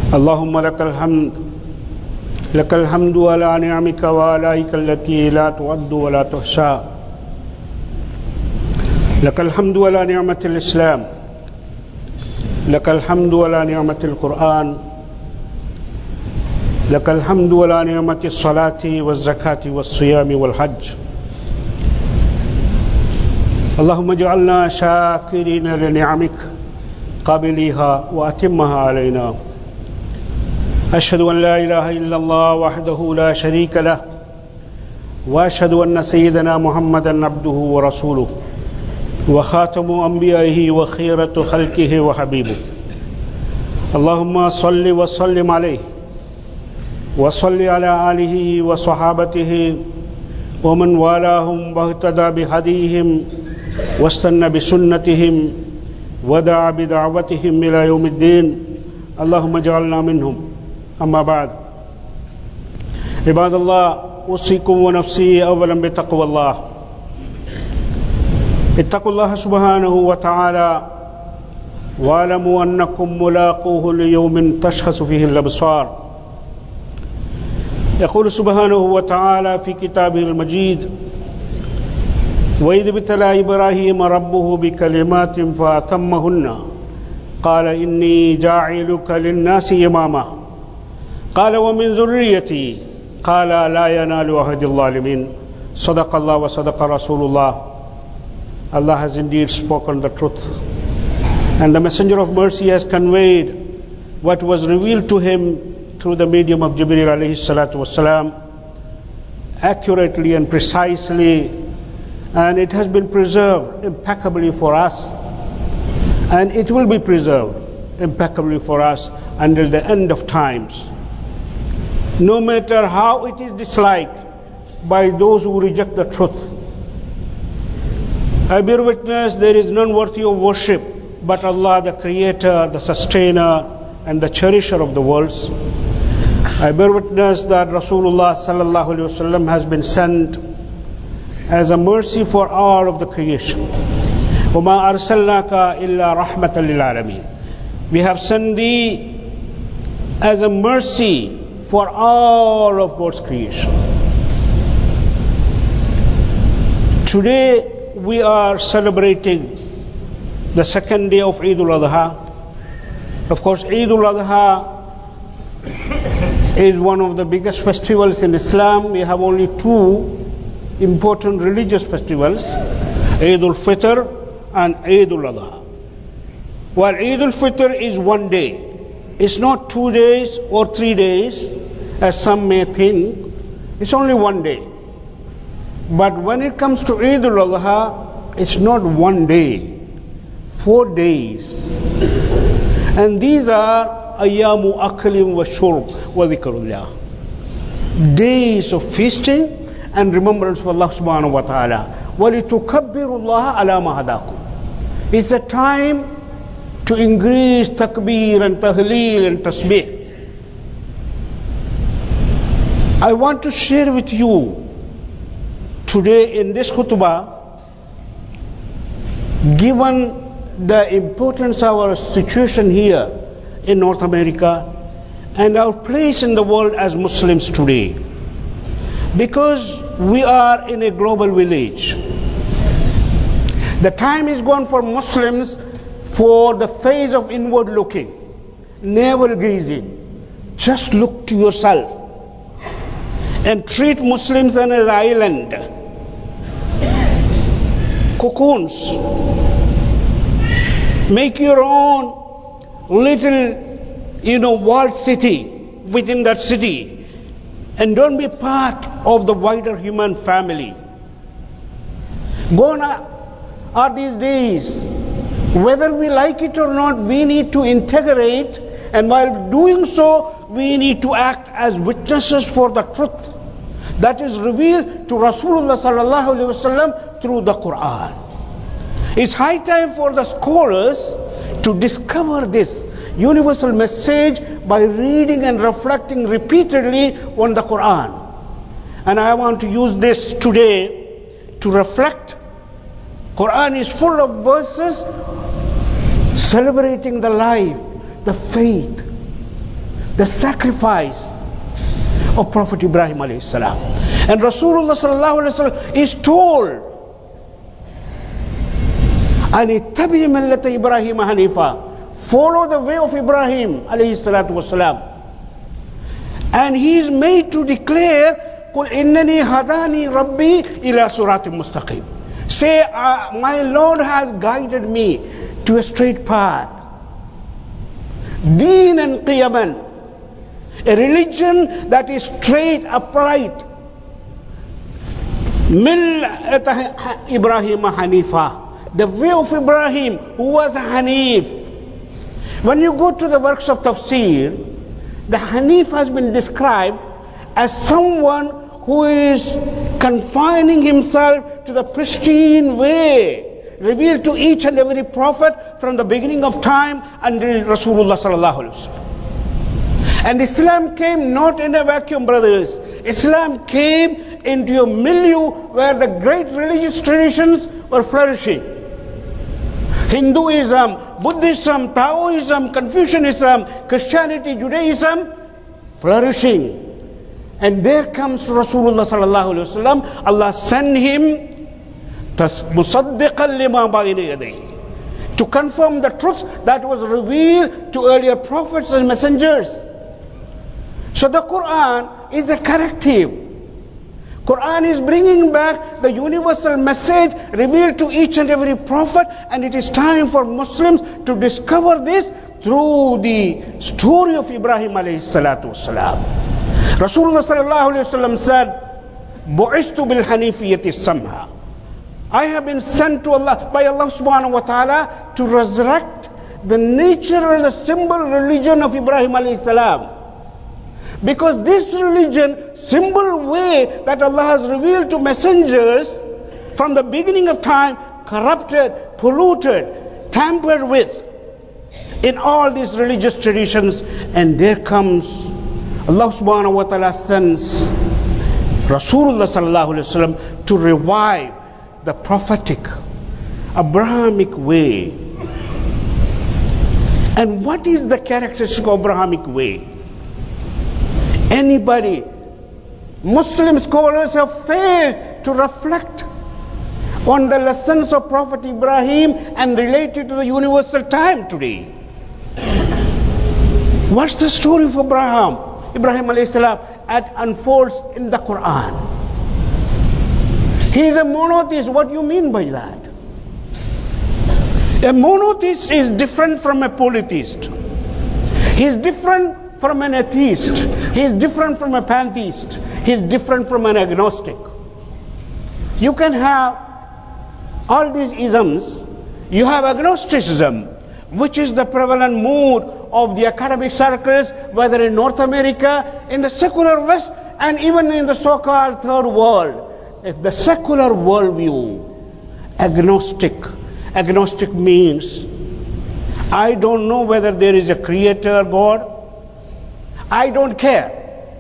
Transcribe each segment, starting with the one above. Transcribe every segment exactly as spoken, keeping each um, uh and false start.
اللهم لك الحمد لك الحمد على نعمك وآلائك التي لا تعد ولا تحصى. لك الحمد على نعمة الإسلام، لك الحمد على نعمة القرآن، لك الحمد على نعمة الصلاة والزكاة والصيام والحج. اللهم اجعلنا شاكرين لنعمك قابليها وأتمها علينا. أشهد أن لا إله إلا الله وحده لا شريك له، وأشهد أن سيدنا محمدا عبده ورسوله وخاتم أنبيائه وخيرة خلقه وحبيبه. اللهم صل وسلم عليه وصل على آله وصحابته ومن والاهم واهتدى بهديهم واستنى بسنتهم ودعا بدعوتهم إلى يوم الدين. اللهم اجعلنا منهم. أما بعد، عباد الله، أوصيكم ونفسي أولا بتقوى الله. اتقوا الله سبحانه وتعالى واعلموا أنكم ملاقوه ليوم تشخص فيه الأبصار. يقول سبحانه وتعالى في كتابه المجيد: وإذ ابتلى إبراهيم ربه بكلمات فأتمهن قال إني جاعلك للناس إماما قال ومن ذريتي قال لا ينال عهد الظالمين. صدق Allah wa sadaqa Rasulullah. Allah has indeed spoken the truth, and the Messenger of Mercy has conveyed what was revealed to him through the medium of Jibreel alayhi salatu wasalam accurately and precisely, and it has been preserved impeccably for us, and it will be preserved impeccably for us until the end of times, no matter how it is disliked by those who reject the truth. I bear witness there is none worthy of worship but Allah, the Creator, the Sustainer, and the Cherisher of the worlds. I bear witness that Rasulullah sallallahu alaihi wasallam has been sent as a mercy for all of the creation. وَمَا أَرْسَلْنَاكَ إِلَّا رَحْمَةً لِلْعَالَمِينَ. We have sent thee as a mercy for all of God's creation. Today we are celebrating the second day of Eid al-Adha. Of course, Eid al-Adha is one of the biggest festivals in Islam. We have only two important religious festivals, Eid al-Fitr and Eid al-Adha. While Eid al-Fitr is one day, it's not two days or three days as some may think, it's only one day. But when it comes to Eid al-Adha, it's not one day, four days. And these are ayyamu aklim wa shurb wa dhikrullah, days of feasting and remembrance of Allah subhanahu wa ta'ala. وَلِتُكَبِّرُوا اللَّهَ عَلَى مَا هَدَاكُمْ. It's a time to increase takbir and tahleel and tasbih. I want to share with you today in this khutbah, given the importance of our situation here in North America and our place in the world as Muslims today, because we are in a global village. The time is gone for Muslims for the phase of inward looking, navel gazing. Just look to yourself and treat Muslims as an island, cocoons. Make your own little, you know, walled city within that city, and don't be part of the wider human family. Gone are these days. Whether we like it or not, we need to integrate, and while doing so, we need to act as witnesses for the truth that is revealed to Rasulullah sallallahu alaihi wasallam through the Quran. It's high time for the scholars to discover this universal message by reading and reflecting repeatedly on the Quran. And I want to use this today to reflect. Quran is full of verses celebrating the life, the faith, the sacrifice of Prophet Ibrahim alayhi salam. And Rasulullah sallallahu alayhi wasallam is told, "An ittabi millata Ibrahim hanifa," follow the way of Ibrahim alayhi salatu wasalam. And he is made to declare, "Qul innani hadani Rabbi ila siratim mustaqim." Say, uh, my Lord has guided me to a straight path. Deenan qiyaman, a religion that is straight, upright. Millat Ibrahim Hanifa, the way of Ibrahim, who was a Hanif. When you go to the works of tafsir, the Hanif has been described as someone who is confining himself to the pristine way revealed to each and every prophet from the beginning of time until Rasulullah sallallahu alaihi wasallam. And Islam came not in a vacuum, brothers. Islam came into a milieu where the great religious traditions were flourishing. Hinduism, Buddhism, Taoism, Confucianism, Christianity, Judaism, flourishing. And there comes Rasulullah sallallahu alaihi wasallam. Allah sent him musaddiqan lima bayna yadayhi, to confirm the truth that was revealed to earlier prophets and messengers. So the Quran is a corrective. Quran is bringing back the universal message revealed to each and every prophet, and it is time for Muslims to discover this through the story of Ibrahim alayhi salatu wasalam. Rasulullah sallallahu alayhi wasallam said, "Bu'istu bil hanifiyyati samha." I have been sent to Allah by Allah subhanahu wa ta'ala to resurrect the natural, the symbol religion of Ibrahim alayhi salam. Because this religion, symbol way that Allah has revealed to messengers from the beginning of time, corrupted, polluted, tampered with in all these religious traditions. And there comes Allah subhanahu wa ta'ala sends Rasulullah sallallahu alayhi wa sallam to revive the prophetic, Abrahamic way. And what is the characteristic of Abrahamic way? Anybody, Muslim scholars have failed to reflect on the lessons of Prophet Ibrahim and relate it to the universal time today. What's the story of Abraham? Ibrahim alayhi salam, that unfolds in the Quran. He is a monotheist. What do you mean by that? A monotheist is different from a polytheist. He is different from an atheist. He is different from a pantheist. He is different from an agnostic. You can have all these isms. You have agnosticism, which is the prevalent mood of the academic circles, whether in North America, in the secular West, and even in the so-called third world. If the secular worldview, agnostic, agnostic means, I don't know whether there is a creator God. I don't care.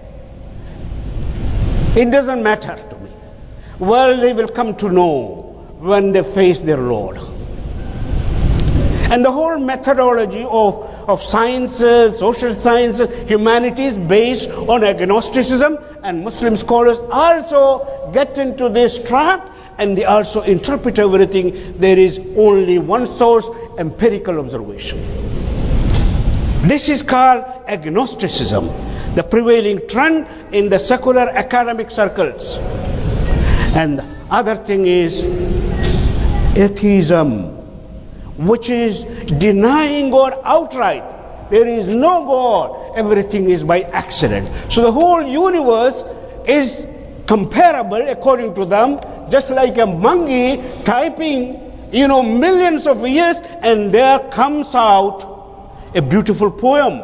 It doesn't matter to me. Well, they will come to know when they face their Lord. And the whole methodology of, of sciences, social sciences, humanities based on agnosticism, and Muslim scholars also get into this trap, and they also interpret everything. There is only one source, empirical observation. This is called agnosticism, the prevailing trend in the secular academic circles. And the other thing is atheism, which is denying God outright. There is no God. Everything is by accident. So the whole universe is comparable, according to them, just like a monkey typing, you know, millions of years, and there comes out a beautiful poem.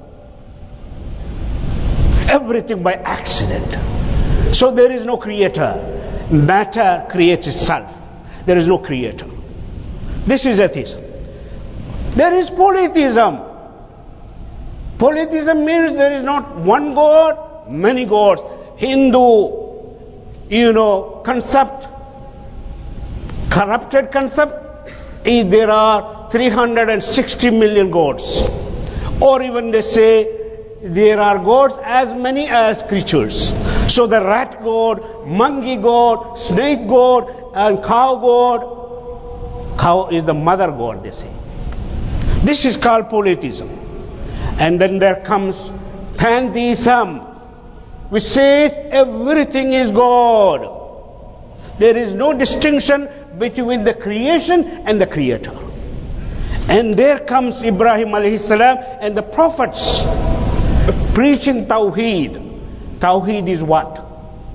Everything by accident. So there is no creator. Matter creates itself. There is no creator. This is atheism. There is polytheism. Polytheism means there is not one God, many gods. Hindu, you know, concept, corrupted concept, is there are three hundred sixty million gods. Or even they say, there are gods as many as creatures. So the rat god, monkey god, snake god, and cow god. Cow is the mother god, they say. This is called polytheism. And then there comes pantheism, which says everything is God. There is no distinction between the creation and the creator. And there comes Ibrahim alayhi salam and the prophets preaching Tawheed. Tawheed is what?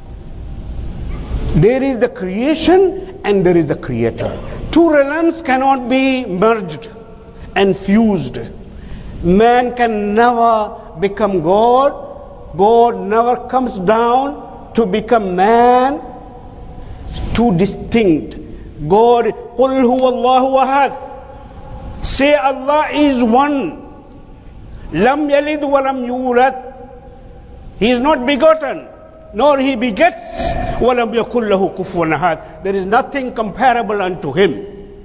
There is the creation and there is the creator. Two realms cannot be merged and fused. Man can never become God. God never comes down to become man. Two distinct. God, قُلْ هُوَ اللَّهُ أَحَدٌ. Say Allah is one. لَمْ يَلِدْ وَلَمْ يُولَدْ. He is not begotten, nor he begets. وَلَمْ يَكُنْ لَهُ كُفُوًا أَحَدٌ. There is nothing comparable unto him.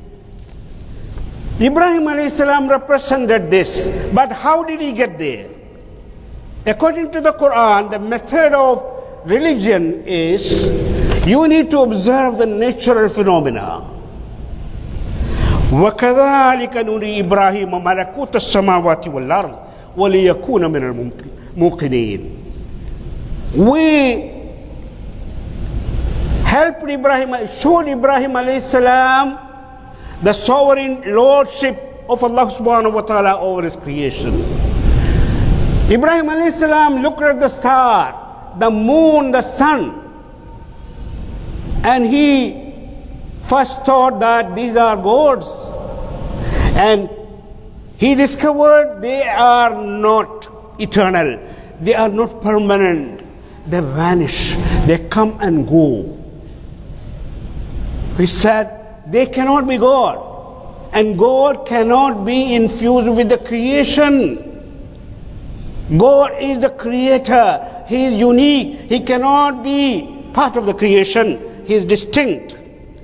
Ibrahim alayhi salam represented this. But how did he get there? According to the Quran, the method of religion is you need to observe the natural phenomena. وَكَذَلِكَ نُرِي إِبْرَاهِيمَ مَلَكُوتَ السَّمَاوَاتِ وَالْأَرْضِ وَلِيَكُونَ مِنَ الْمُوقِنِينَ. We helped Ibrahim, showed Ibrahim alayhi salam the sovereign lordship of Allah subhanahu wa ta'ala over his creation. Ibrahim alayhi salam looked at the star, the moon, the sun, and he first thought that these are gods. And he discovered they are not eternal. They are not permanent. They vanish. They come and go. He said, they cannot be God. And God cannot be infused with the creation. God is the creator. He is unique. He cannot be part of the creation. He is distinct.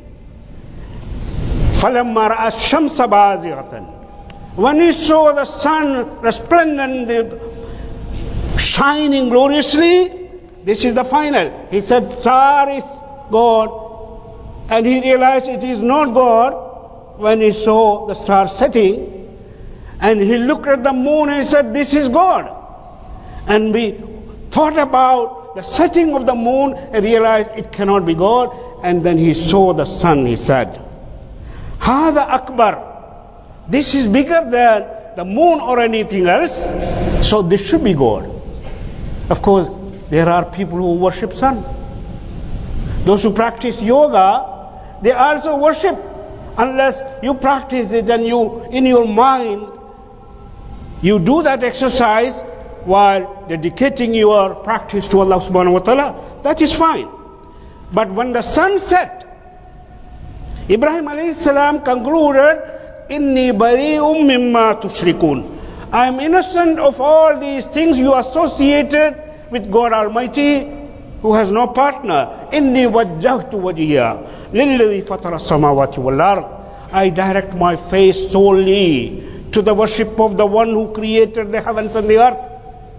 فَلَمَّا رَأَى الشَّمْسَ بَازِغَةً. When he saw the sun resplendent, shining gloriously, this is the final. He said, star is God. And he realized it is not God when he saw the star setting. And he looked at the moon and he said, this is God. And we thought about the setting of the moon and realized it cannot be God. And then he saw the sun, he said, Hada Akbar. This is bigger than the moon or anything else. So this should be God. Of course, there are people who worship sun. Those who practice yoga, they also worship. Unless you practice it and you, in your mind, you do that exercise while dedicating your practice to Allah subhanahu wa ta'ala, that is fine. But when the sun set, Ibrahim alayhi salam concluded, Inni bari'um mimma tushrikun. I am innocent of all these things you associated with God Almighty, who has no partner. Inni wajjahtu wajhiya lilladhi fatara samawati wal ard. I direct my face solely to the worship of the one who created the heavens and the earth.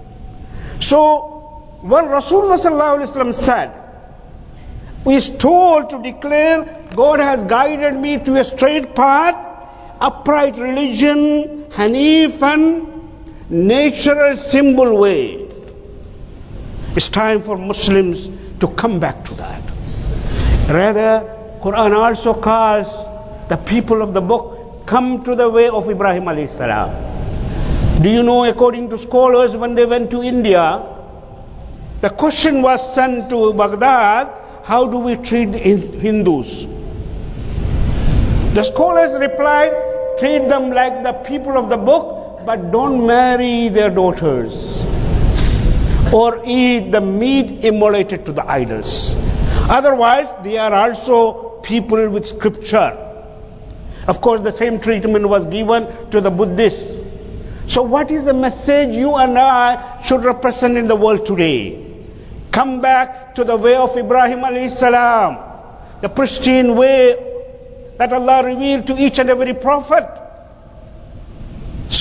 So, when Rasulullah sallallahu alaihi wasallam said, we is told to declare, God has guided me to a straight path, upright religion, Hanifan, natural symbol way. It's time for Muslims to come back to that. Rather, Quran also calls the people of the book, come to the way of Ibrahim alayhi salam. Do you know, according to scholars, when they went to India, the question was sent to Baghdad, how do we treat Hindus? The scholars replied, treat them like the people of the book, but don't marry their daughters or eat the meat immolated to the idols. Otherwise, they are also people with scripture. Of course, the same treatment was given to the Buddhists. So what is the message you and I should represent in the world today? Come back to the way of Ibrahim alayhi salam, the pristine way that Allah revealed to each and every prophet. So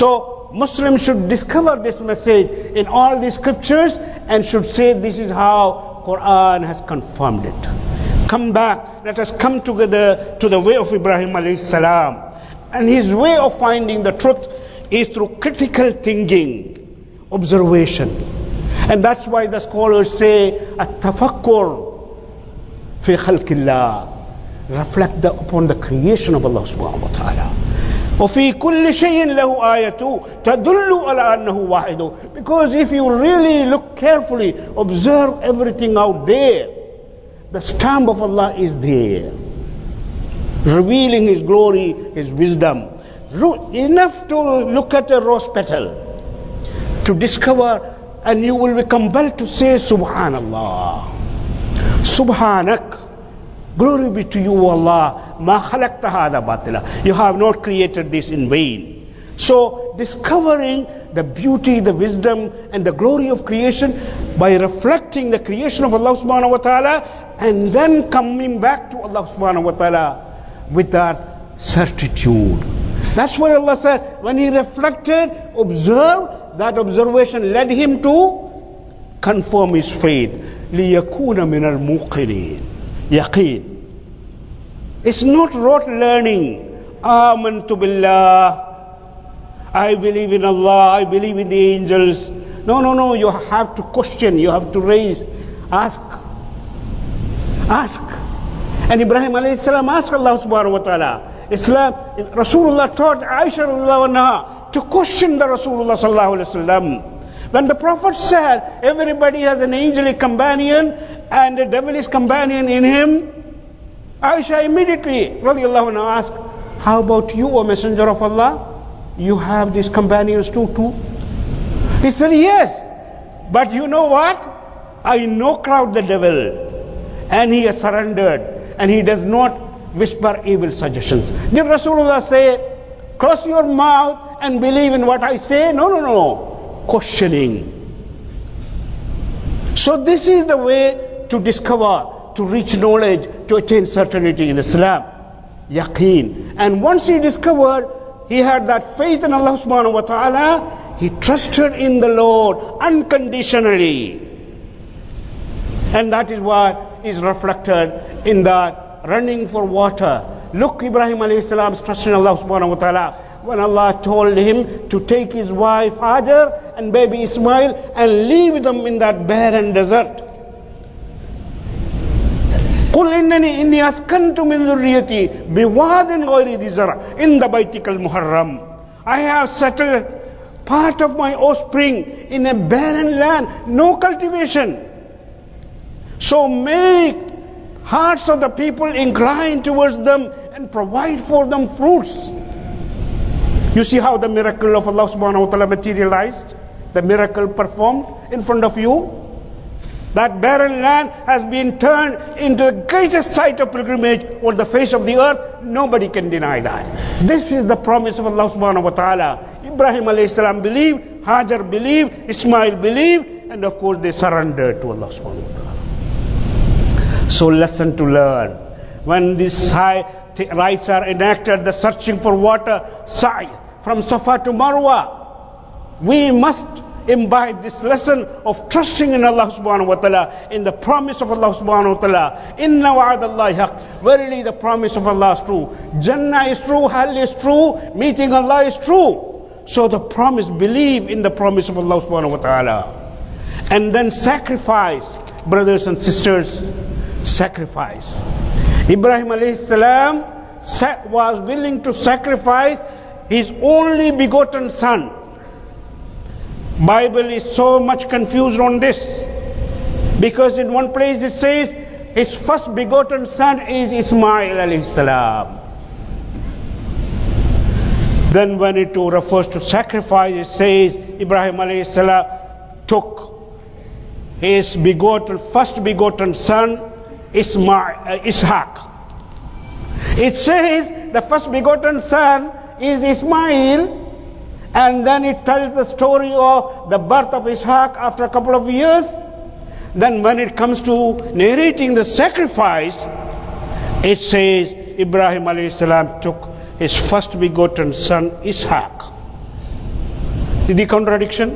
Muslims should discover this message in all the scriptures and should say this is how Quran has confirmed it. Come back, let us come together to the way of Ibrahim alayhi salam. And his way of finding the truth is through critical thinking, observation. And that's why the scholars say, at-tafakkur fi khalqillah. Reflect the, upon the creation of Allah subhanahu wa ta'ala. وَفِي كُلِّ شَيْءٍ لَهُ آيَةٌ تَدُلُّ عَلَىٰ أَنَّهُ وَاحِدٌ. Because if you really look carefully, observe everything out there, the stamp of Allah is there, revealing His glory, His wisdom. Enough to look at a rose petal to discover, and you will be compelled to say Subhanallah, Subhanak, glory be to you, Allah. Ma khalaqta hadha batila. You have not created this in vain. So discovering the beauty, the wisdom and the glory of creation by reflecting the creation of Allah subhanahu wa ta'ala, and then coming back to Allah subhanahu wa ta'ala with that certitude. That's why Allah said, when he reflected, observed, that observation led him to confirm his faith. لِيَكُونَ مِنَ الْمُوقِنِينَ. Yaqeen. It's not rote learning. Amantu billah. I believe in Allah. I believe in the angels. No, no, no. You have to question. You have to raise. Ask. Ask. And Ibrahim alayhi salam asked Allah subhanahu wa ta'ala. Islam, Rasulullah taught Aisha radiallahu anha to question the Rasulullah sallallahu alayhi wa sallam. When the Prophet said everybody has an angelic companion and the devilish companion in him, Aisha immediately radiallahu anha asked, how about you, O Messenger of Allah? You have these companions too, too? He said, yes. But you know what? I knock out the devil and he has surrendered and he does not whisper evil suggestions. Did Rasulullah say, close your mouth and believe in what I say? No, no, no. Questioning. So this is the way to discover, to reach knowledge, to attain certainty in Islam. Yaqeen. And once he discovered, he had that faith in Allah subhanahu wa ta'ala, he trusted in the Lord unconditionally. And that is what is reflected in that running for water. Look, Ibrahim alayhi salam's trust in Allah subhanahu wa ta'ala. When Allah told him to take his wife Hajar and baby Ismail and leave them in that barren desert. قُلْ إِنَّنِي إِنِّي أَسْكَنْتُ مِنْ ذُرِّيَّتِي بِوَادٍ غَيْرِ ذِي زَرْعٍ إِنْ بَيْتِكَ الْمُحَرَّمِ. I have settled part of my offspring in a barren land, no cultivation. So make hearts of the people incline towards them and provide for them fruits. You see how the miracle of Allah subhanahu wa ta'ala materialized? The miracle performed in front of you. That barren land has been turned into the greatest site of pilgrimage on the face of the earth. Nobody can deny that. This is the promise of Allah subhanahu wa ta'ala. Ibrahim alayhi salam believed, Hajar believed, Ismail believed, and of course they surrendered to Allah subhanahu wa ta'ala. So lesson to learn. When these high rites are enacted, the searching for water, sa'i, from Safa to Marwa, we must imbibe this lesson of trusting in Allah subhanahu wa ta'ala, in the promise of Allah subhanahu wa ta'ala. Inna wa'adallahi haq. Verily the promise of Allah is true. Jannah is true, hell is true, meeting Allah is true. So the promise, believe in the promise of Allah subhanahu wa ta'ala. And then sacrifice, brothers and sisters, sacrifice. Ibrahim alayhi salam was willing to sacrifice his only begotten son. Bible is so much confused on this, because in one place it says his first begotten son is Ismail alayhi salam. Then when it refers to sacrifice, it says Ibrahim alayhi salam took his begotten, first begotten son Ismail, uh, Ishaq. It says the first begotten son is Ismail. And then it tells the story of the birth of Ishaq after a couple of years. Then when it comes to narrating the sacrifice, it says Ibrahim alayhi salam took his first begotten son Ishaq. The contradiction?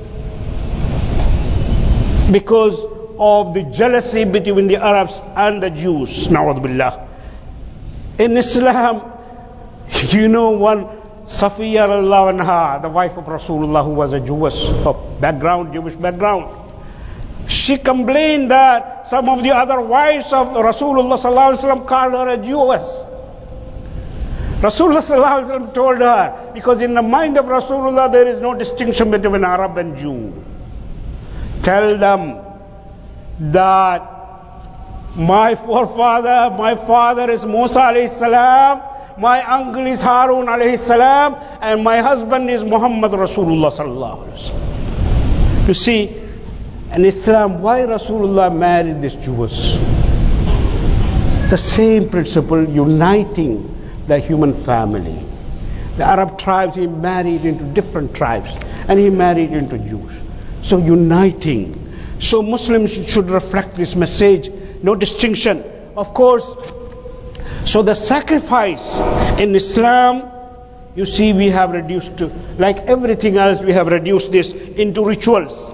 Because of the jealousy between the Arabs and the Jews. Na'udhu billah. In Islam, you know one Safiya radiallahu anha, the wife of Rasulullah, who was a Jewish of background, Jewish background. She complained that some of the other wives of Rasulullah sallallahu alaihi wasallam called her a Jewess. Rasulullah sallallahu alaihi wasallam told her, because in the mind of Rasulullah there is no distinction between Arab and Jew. Tell them that my forefather, my father is Musa alayhi salam, my uncle is Harun alayhi salam, and my husband is Muhammad Rasulullah sallallahu alaihi wasallam. You see, in Islam, why Rasulullah married this Jews? The same principle, uniting the human family. The Arab tribes, he married into different tribes, and he married into Jews. So uniting. So Muslims should reflect this message, no distinction. Of course, so the sacrifice in Islam, you see, we have reduced to, like everything else, we have reduced this into rituals.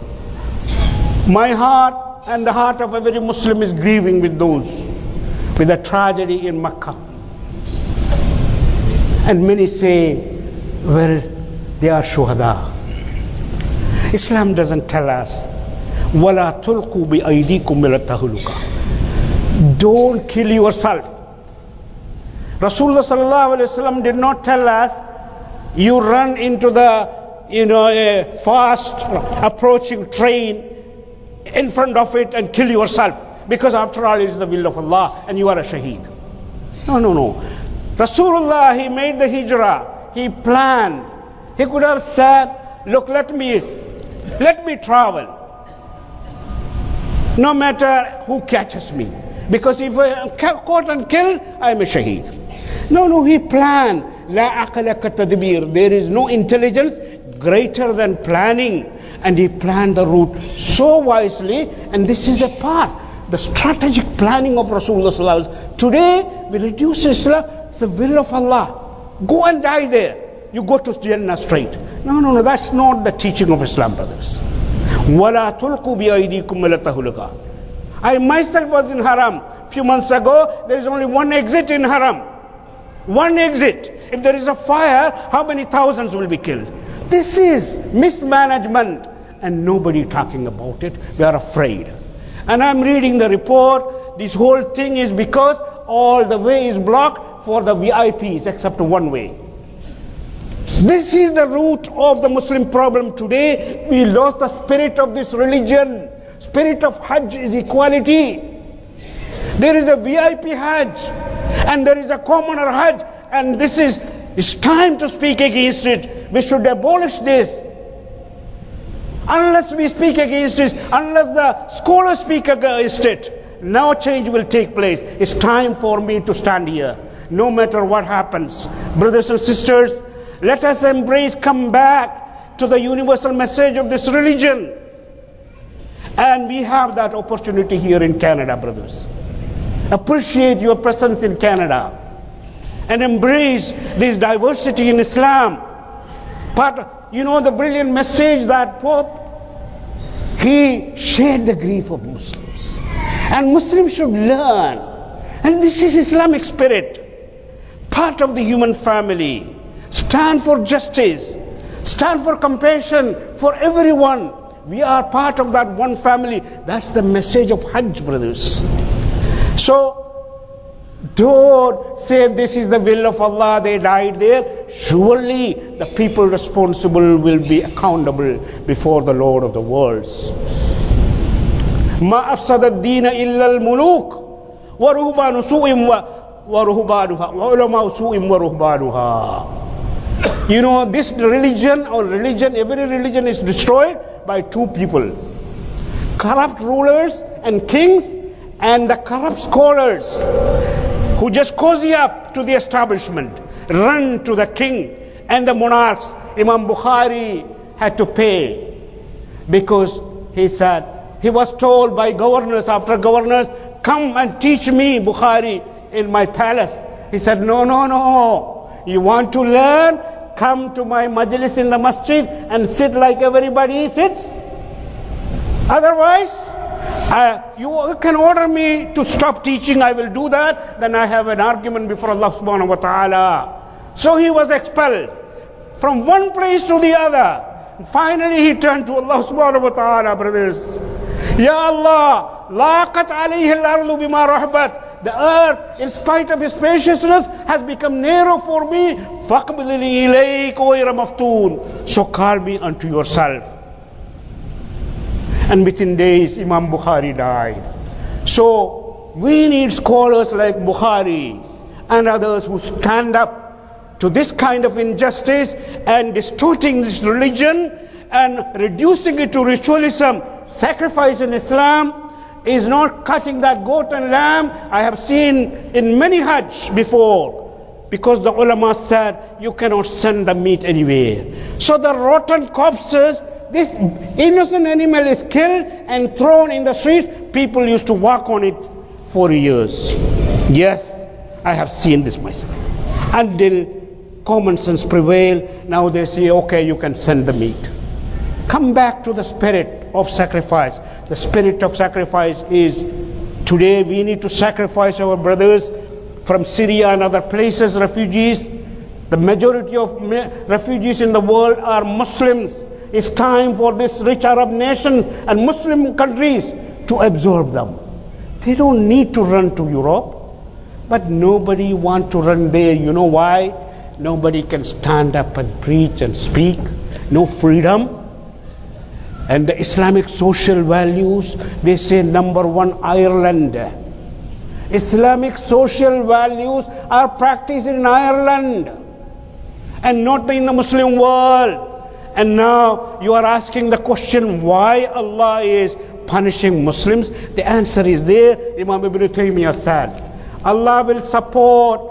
My heart and the heart of every Muslim is grieving with those, with the tragedy in Makkah. And many say, well, they are shuhada. Islam doesn't tell us, وَلَا تُلْقُوا بِأَيْدِيكُمْ إِلَى التَّهْلُكَةِ. Don't kill yourself. Rasulullah sallallahu alaihi wasallam did not tell us, you run into the, you know, a fast approaching train in front of it and kill yourself, because after all it is the will of Allah and you are a shaheed. No, no, no. Rasulullah, he made the hijrah, he planned. He could have said, look, let me let me travel, no matter who catches me, because if I am caught and killed, I am a shaheed. No, no, he planned. La aqla ka tadbir. There is no intelligence greater than planning. And he planned the route so wisely, and this is a part, the strategic planning of Rasulullah sallallahu alaihi wasallam. Today, we reduce Islam, the will of Allah. Go and die there. You go to Jannah straight. No, no, no, that's not the teaching of Islam, brothers. وَلَا تُلْقُوا بِأَيْدِيكُمْ إِلَى التَّهْلُكَةِ. I myself was in Haram. A few months ago, there is only one exit in Haram. One exit. If there is a fire, how many thousands will be killed? This is mismanagement. And nobody talking about it. We are afraid. And I'm reading the report. This whole thing is because all the way is blocked for the V I Ps except one way. This is the root of the Muslim problem today. We lost the spirit of this religion. Spirit of Hajj is equality. There is a V I P Hajj and there is a commoner Hajj, and this is, it's time to speak against it. We should abolish this. Unless we speak against it, unless the scholars speak against it, no change will take place. It's time for me to stand here, no matter what happens. Brothers and sisters, let us embrace, come back to the universal message of this religion. And we have that opportunity here in Canada, brothers. Appreciate your presence in Canada and embrace this diversity in Islam. But you know the brilliant message that Pope, he shared the grief of Muslims. And Muslims should learn. And this is Islamic spirit. Part of the human family. Stand for justice. Stand for compassion for everyone. We are part of that one family. That's the message of Hajj, brothers. So, don't say this is the will of Allah, they died there. Surely the people responsible will be accountable before the Lord of the worlds. Ma afsada ad-din illa al-muluk wa ruhbanu su'in wa ruhbanuha wa ulama su'in wa ruhbanuha. You know, this religion or religion, every religion is destroyed by two people. Corrupt rulers and kings, and the corrupt scholars who just cozy up to the establishment, run to the king and the monarchs. Imam Bukhari had to pay because he said, he was told by governors after governors, come and teach me Bukhari in my palace. He said, no, no, no. You want to learn? come to my majlis in the masjid and sit like everybody sits. Otherwise, uh, you can order me to stop teaching, I will do that. Then I have an argument before Allah subhanahu wa ta'ala. So he was expelled from one place to the other. Finally he turned to Allah subhanahu wa ta'ala, brothers. Ya Allah, laqat alayhi al-ardu bima rahbat. The earth, in spite of its spaciousness, has become narrow for me. Faqbidli ilayk ghayra maftoon. So call me unto yourself. And within days, Imam Bukhari died. So we need scholars like Bukhari and others who stand up to this kind of injustice and distorting this religion and reducing it to ritualism. Sacrifice in Islam is not cutting that goat and lamb. I have seen in many Hajj before, because the ulama said you cannot send the meat anywhere. So the rotten corpses, this innocent animal is killed and thrown in the streets. People used to walk on it for years. Yes, I have seen this myself. Until common sense prevailed, now they say, okay, you can send the meat. Come back to the spirit of sacrifice. The spirit of sacrifice is, today we need to sacrifice our brothers from Syria and other places, refugees. The majority of refugees in the world are Muslims. It's time for this rich Arab nations and Muslim countries to absorb them. They don't need to run to Europe, but nobody wants to run there. You know why? Nobody can stand up and preach and speak. No freedom. And the Islamic social values, they say number one, Ireland. Islamic social values are practiced in Ireland and not in the Muslim world. And now you are asking the question, why Allah is punishing Muslims? The answer is there. Imam Ibn Taymiyyah said, Allah will support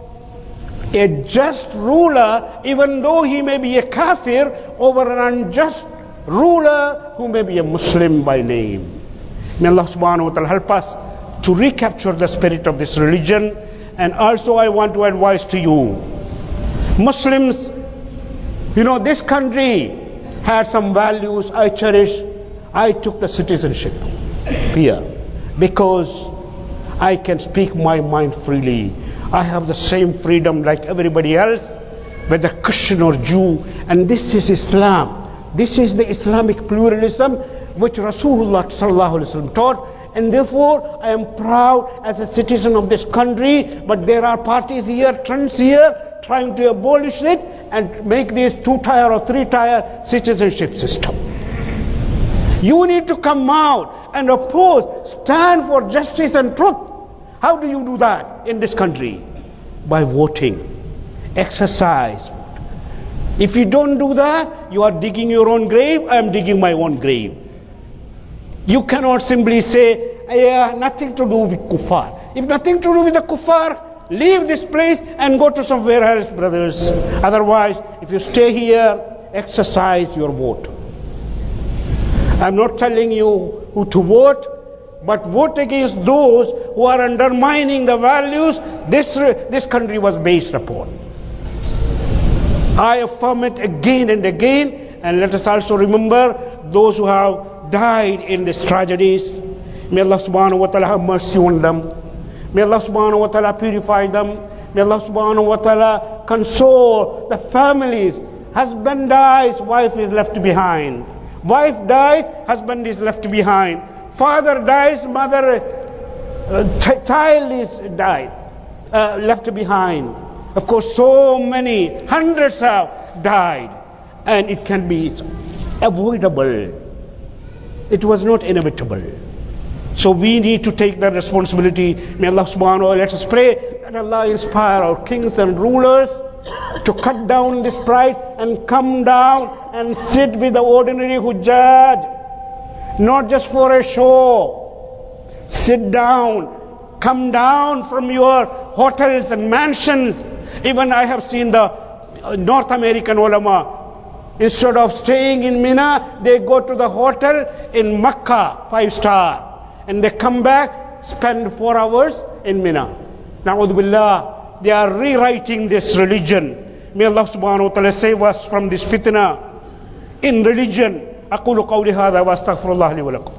a just ruler, even though he may be a kafir, over an unjust ruler who may be a Muslim by name. May Allah subhanahu wa ta'ala help us to recapture the spirit of this religion. And also I want to advise to you, Muslims, you know, this country had some values I cherish. I took the citizenship here because I can speak my mind freely. I have the same freedom like everybody else, whether Christian or Jew. And this is Islam. This is the Islamic pluralism which Rasulullah sallallahu alaihi wasallam taught. And therefore I am proud as a citizen of this country. But there are parties here, trends here, trying to abolish it and make this two-tier or three-tier citizenship system. You need to come out and oppose, stand for justice and truth. How do you do that in this country? By voting. Exercise. If you don't do that, you are digging your own grave, I am digging my own grave. You cannot simply say, yeah, nothing to do with kuffar. If nothing to do with the kuffar, leave this place and go to somewhere else, brothers. Otherwise, if you stay here, exercise your vote. I'm not telling you who to vote, but vote against those who are undermining the values this, this country was based upon. I affirm it again and again, and let us also remember those who have died in these tragedies. May Allah subhanahu wa ta'ala have mercy on them. May Allah subhanahu wa ta'ala purify them. May Allah subhanahu wa ta'ala console the families. Husband dies, wife is left behind. Wife dies, husband is left behind. Father dies, mother, uh, ch- child is died, uh, left behind. Of course, so many, hundreds have died. And it can be avoidable. It was not inevitable. So we need to take that responsibility. May Allah subhanahu wa ta'ala, let us pray that Allah inspire our kings and rulers to cut down this pride and come down and sit with the ordinary hujjaj. Not just for a show. Sit down. Come down from your hotels and mansions. Even I have seen the North American ulama. Instead of staying in Mina, they go to the hotel in Makkah, five star. And they come back, spend four hours in Mina. Na'udhu billah, they are rewriting this religion. May Allah subhanahu wa ta'ala save us from this fitna in religion. أقول قولي هذا وأستغفر الله لي ولكم.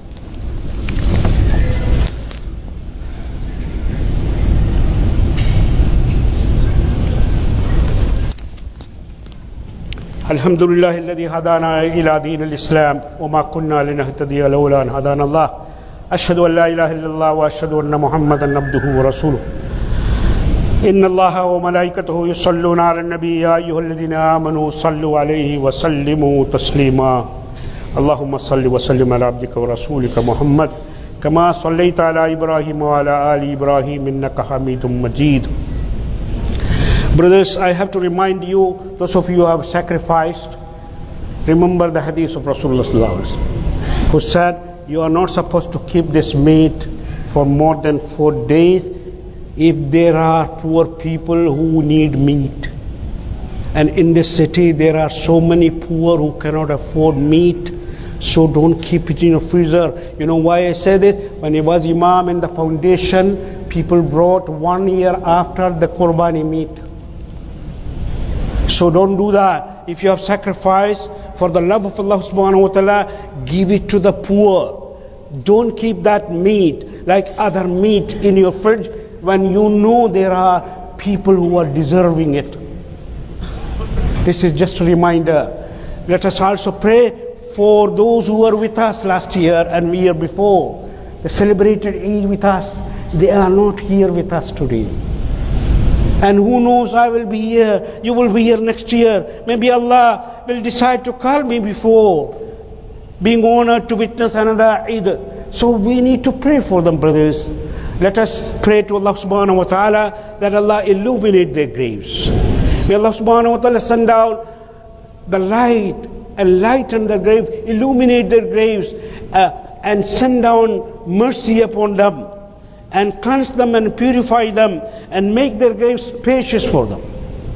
الحمد لله الذي هدانا إلى دين الإسلام وما كنا لنهتدي لولا أن هدانا الله. أشهد أن لا إله إلا الله وأشهد أن محمدا عبده ورسوله. إن الله وملائكته يصلون على النبي يا أيها الذين آمنوا صلوا عليه وسلموا تسليما. اللهم صل وسلم على عبدك ورسولك محمد كما صليت على إبراهيم وعلى آل إبراهيم إنك حميد مجيد. Brothers, I have to remind you, those of you who have sacrificed, remember the hadith of Rasulullah sallallahu alaihi wasallam, who said, you are not supposed to keep this meat for more than four days if there are poor people who need meat. And in this city there are so many poor who cannot afford meat, so don't keep it in your freezer. You know why I say this? When he was Imam in the foundation, people brought one year after the Qurbani meat. So don't do that. If you have sacrificed for the love of Allah subhanahu wa ta'ala, give it to the poor. Don't keep that meat like other meat in your fridge when you know there are people who are deserving it. This is just a reminder. Let us also pray for those who were with us last year and the year before. They celebrated Eid with us. They are not here with us today. And who knows, I will be here, you will be here next year. Maybe Allah will decide to call me before being honored to witness another Eid. So we need to pray for them, brothers. Let us pray to Allah subhanahu wa ta'ala that Allah illuminate their graves. May Allah subhanahu wa ta'ala send out the light and lighten their graves, illuminate their graves, uh, and send down mercy upon them, and cleanse them and purify them, and make their graves spacious for them,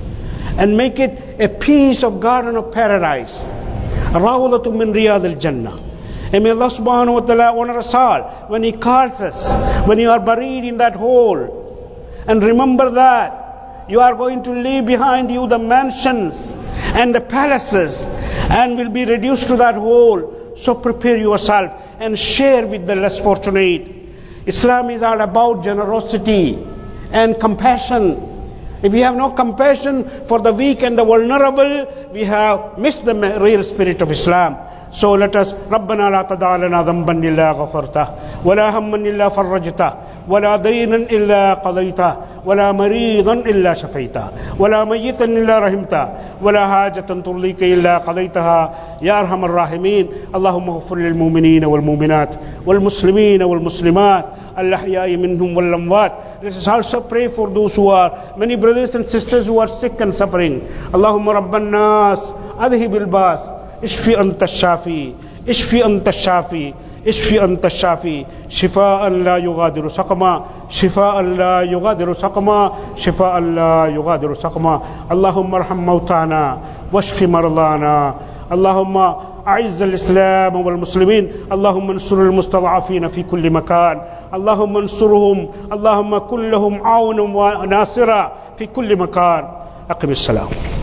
and make it a piece of garden of paradise, rawdatun min riyad al-jannah. And may Allah subhanahu wa ta'ala honor us all when He calls us, when you are buried in that hole. And remember that you are going to leave behind you the mansions and the palaces, and will be reduced to that hole. So prepare yourself and share with the less fortunate. Islam is all about generosity and compassion. If we have no compassion for the weak and the vulnerable, we have missed the real spirit of Islam. So let us, رَبَّنَا لَا تَدَعَ لَنَا ذَنْبًا إِلَّا غَفَرْتَهُ وَلَا هَمًّا إِلَّا فَرَّجْتَهُ وَلَا دَيْنًا إِلَّا قَضَيْتَهُ وَلَا مَرِيضًا إِلَّا شَفَيْتَهُ وَلَا مَيِّتًا إِلَّا رَحِمْتَهُ وَلَا حَاجَةً تُرْضِيكَ إِلَّا قَضَيْتَهَا يَا أَرْحَمَ الراحمين. اللهم اغفر للمؤمنين والمؤمنات والمسلمين والمسلمات الأحياء منهم والأموات. Let us also pray for those who are, many brothers and sisters who are sick and suffering. اللهم رب الناس أذهب الباس اشفي أنت الشافي اشفي أنت الشافي اشفي أنت الشافي شفاء لا يغادر سقما شفاء لا يغادر سقما شفاء لا يغادر سقما. اللهم ارحم موتانا واشف مرضانا. اللهم أعز الإسلام والمسلمين. اللهم انصر المستضعفين في كل مكان. اللهم انصرهم. اللهم كن لهم عونا وناصرا في كل مكان. أقم السلام.